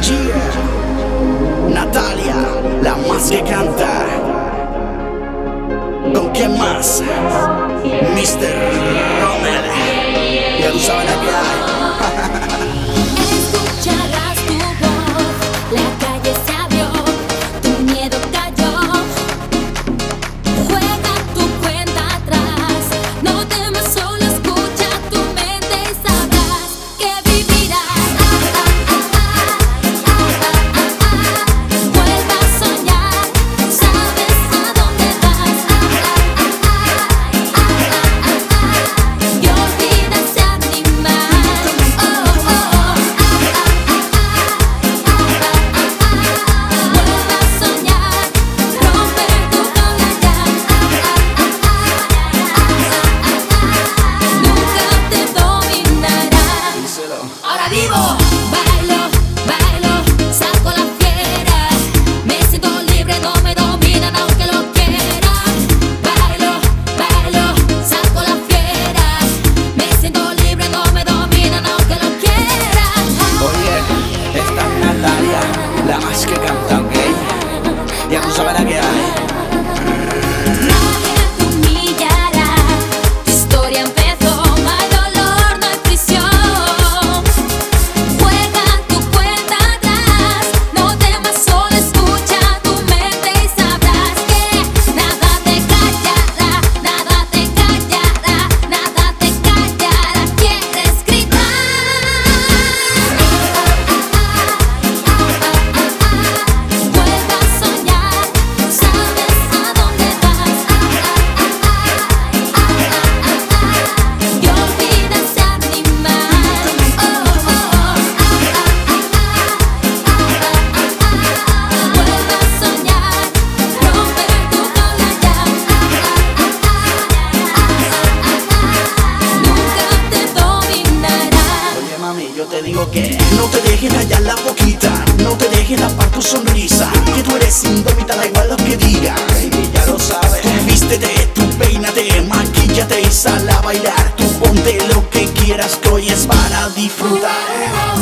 Natalia, la más que canta. ¿Con quién más? Mr. Rommel. Ya tú sabes la que hay. Escucharás tu voz, la calle se abrió, tu miedo cayó. Juega tu cuenta atrás, no temas, solo escucha tu mente y sabrás que vivirás. Vuelva a soñar, sabes a dónde vas. Y olvida ese animal. Vuelva a soñar, romper tu jaula ya. Nunca te dominará. Ahora vivo, bailo, bailo, saco la fiera. Me siento libre, no me dominan aunque lo quieran. Bailo, bailo, saco la fiera. Me siento libre, no me dominan aunque lo quieran. Oye, esta es Natalia, la más que canta, ¿ok? Ya tú sabes la que hay. Nadie te humillará, tu historia empezó, no hay dolor, no hay prisión. Juega tu cuenta atrás, no temas, solo escucha tu mente y sabrás que nada te callará, nada te callará, nada te callará. Quieres gritar. Vuelva a soñar, sabes a dónde vas. Y olvida ese animal. Vuelva a soñar, romper tu jaula ya. Nunca te dominará. Oye mami, yo te digo que no te dejes rayar la boquita, no te dejes tapar tu sonrisa, que tú eres indómita, da igual lo que digan. Baby, ya lo sabes. Tú vístete, tú peínate, maquíllate y sal a bailar. Tú ponte lo que quieras, que hoy es para disfrutar.